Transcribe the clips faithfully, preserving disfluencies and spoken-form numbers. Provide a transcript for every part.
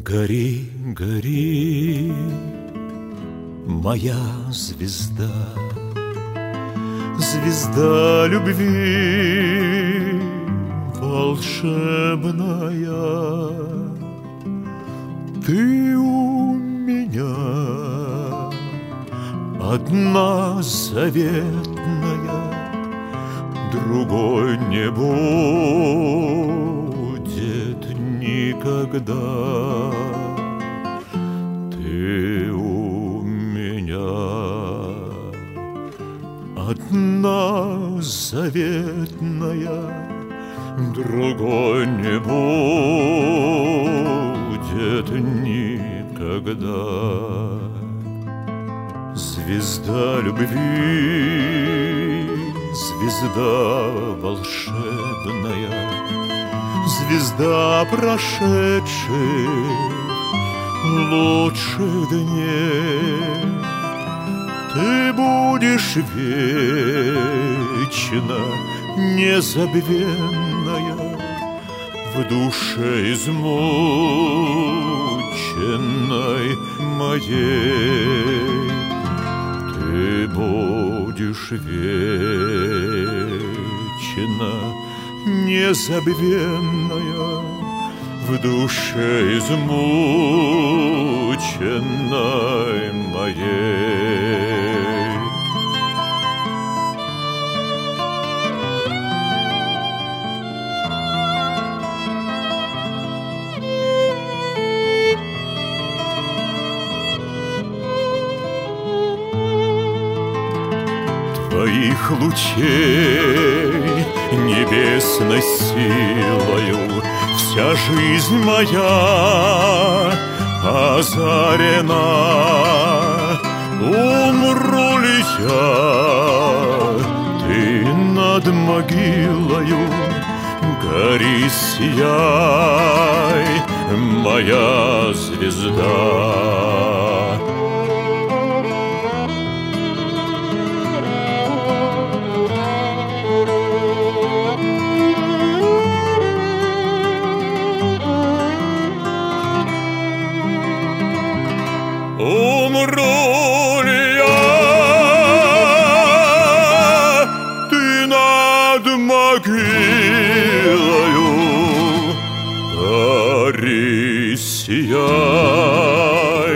Гори, гори, моя звезда, звезда любви волшебная. Ты у меня одна заветная, другой не будет никогда. Ты у меня одна заветная, другой не будет никогда. Звезда любви, звезда волшебная, звезда прошедших лучших дней. Ты будешь вечно незабвенная в душе измученной моей. Ты будешь вечно незабвенная в душе измученной моей. Твоих лучей небесной силою вся жизнь моя озарена. Умру ли я, ты над могилою гори, сияй, моя звезда. Умру ли я, ты над могилою гори, сияй,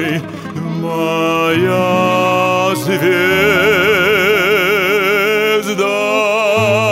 моя звезда.